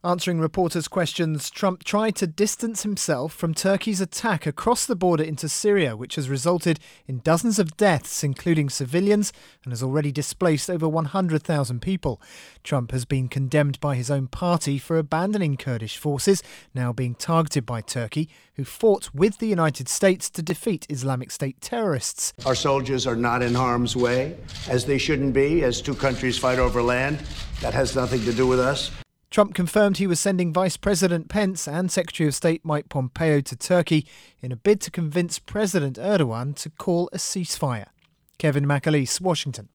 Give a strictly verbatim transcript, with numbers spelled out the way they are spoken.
Answering reporters' questions, Trump tried to distance himself from Turkey's attack across the border into Syria, which has resulted in dozens of deaths, including civilians, and has already displaced over one hundred thousand people. Trump has been condemned by his own party for abandoning Kurdish forces, now being targeted by Turkey, who fought with the United States to defeat Islamic State terrorists. Our soldiers are not in harm's way, as they shouldn't be, as two countries fight over land. That has nothing to do with us. Trump confirmed he was sending Vice President Pence and Secretary of State Mike Pompeo to Turkey in a bid to convince President Erdogan to call a ceasefire. Kevin McAleese, Washington.